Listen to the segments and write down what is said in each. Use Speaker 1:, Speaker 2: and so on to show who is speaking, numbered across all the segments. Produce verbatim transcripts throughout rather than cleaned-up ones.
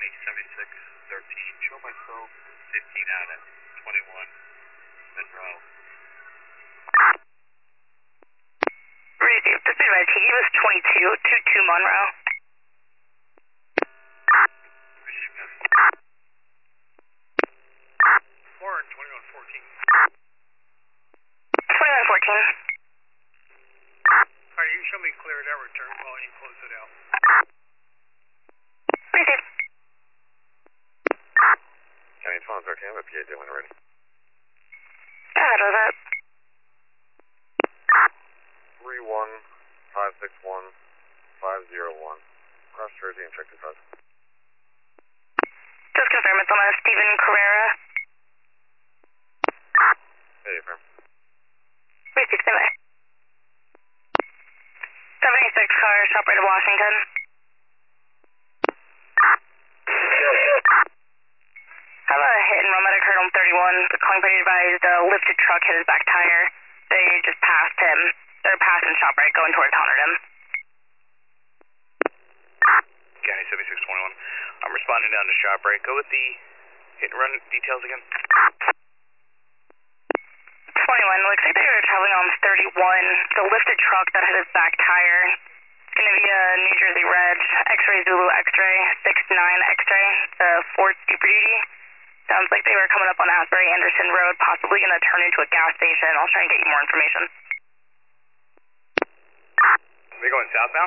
Speaker 1: County seventy-six thirteen. Show myself fifteen out at twenty-one Monroe.
Speaker 2: Received. This is my T V was twenty-two, twenty-two Monroe.
Speaker 1: Received that. Warren, twenty-one fourteen.
Speaker 2: twenty-one fourteen.
Speaker 1: Alright, you can show me clear at that return while you close it out.
Speaker 2: Received.
Speaker 3: County twelve thirteen, I have a P A doing already.
Speaker 2: Go ahead with it.
Speaker 3: three one five six one five zero one. Cross Jersey and check the cars.
Speaker 2: Just confirm it's on a Steven Carrera.
Speaker 3: Hey, firm.
Speaker 2: Received. Stand by. seventy-six car, shop right of Washington. Have a hit and run that occurred on thirty-one. The calling party advised a lifted truck hit his back tire. They just passed him. They're passing ShopRite going towards Hunterdon.
Speaker 1: County seventy-six twenty-one. I'm responding down to ShopRite. Go with the hit and run details again.
Speaker 2: twenty-one, looks like they were traveling on thirty-one. The lifted truck that hit his back tire. It's going to be a New Jersey Reg, X-ray Zulu X-ray, six nine X-ray, the Ford Super Duty. Sounds like they were coming up on Asbury Anderson Road, possibly going to turn into a gas station. I'll try and get you more information.
Speaker 1: Are they going southbound?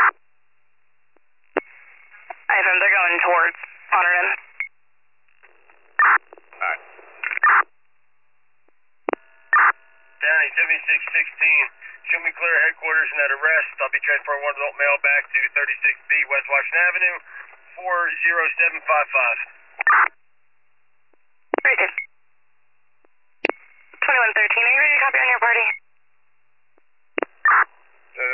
Speaker 2: I have them, they're going towards Hunterdon.
Speaker 1: Alright.
Speaker 4: County seventy-six sixteen. Show me clear headquarters and that arrest. I'll be transferring one adult male back to thirty-six B West Washington Avenue, four zero seven five five.
Speaker 2: Received. twenty-one thirteen, are you ready to copy on your party?
Speaker 3: Uh,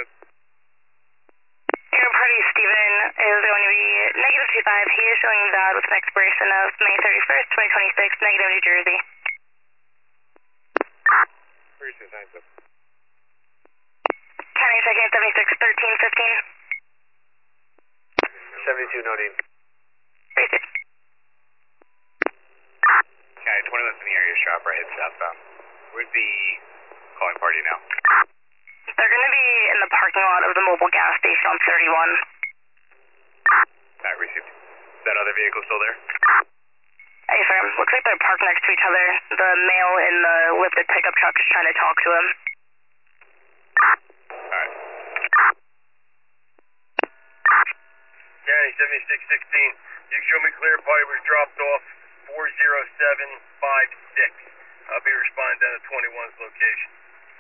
Speaker 2: Your party, Steven, is going to be negative two five. He is showing that with an expiration of May thirty-first, twenty twenty-six, negative New Jersey.
Speaker 3: Appreciate thanks, sir.
Speaker 2: County checking seventy-six thirteen fifteen.
Speaker 3: seventy-two Nodine.
Speaker 2: Received.
Speaker 1: County twenty-one's in the area shop right head southbound. Where's the calling party now?
Speaker 2: They're going to be in the parking lot of the mobile gas station on thirty-one.
Speaker 1: Alright, received. Is that other vehicle still there?
Speaker 2: Hey, sir. Looks like they're parked next to each other. The male in the lifted pickup truck is trying to talk to him.
Speaker 1: Alright.
Speaker 4: County seventy-six sixteen. You can show me clear party was dropped off four zero seven five six. I'll be responding down to twenty-one's location.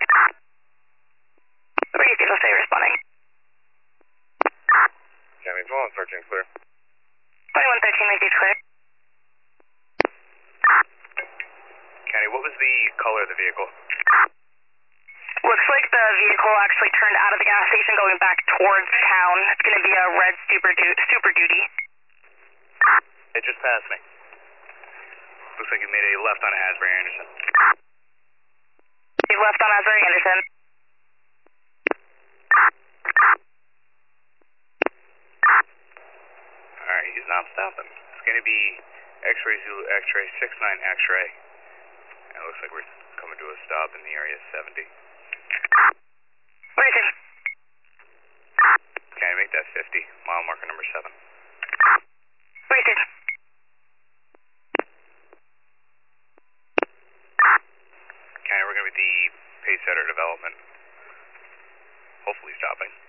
Speaker 2: Received. I'll stay responding.
Speaker 3: County twelve thirteen clear.
Speaker 2: twenty-one thirteen, received clear.
Speaker 1: County, what was the color of the vehicle?
Speaker 2: Looks like the vehicle actually turned out of the gas station going back towards town. It's going to be a red Super, du- super Duty.
Speaker 1: It just passed me. Looks like it made a left on Asbury Anderson.
Speaker 2: He left on Asbury Anderson.
Speaker 1: Alright, he's not stopping. It's going to be X-ray Zulu X-ray six nine X-ray. And it looks like we're coming to a stop in the area seventy.
Speaker 2: Received.
Speaker 1: Can I make that fifty? Mile marker number seven.
Speaker 2: Received.
Speaker 1: Okay, we're going to be at the Pacesetter development. Hopefully stopping.